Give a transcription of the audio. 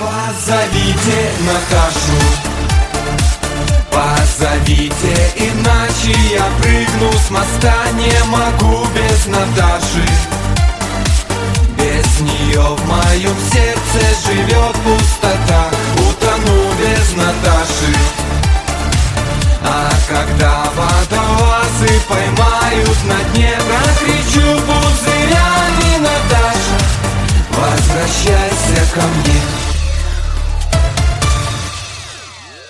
Позовите Наташу, позовите, иначе я прыгну с моста. Не могу без Наташи, без нее в моем сердце живет пустота. Утону без Наташи, а когда водолазы поймают на дне, прокричат: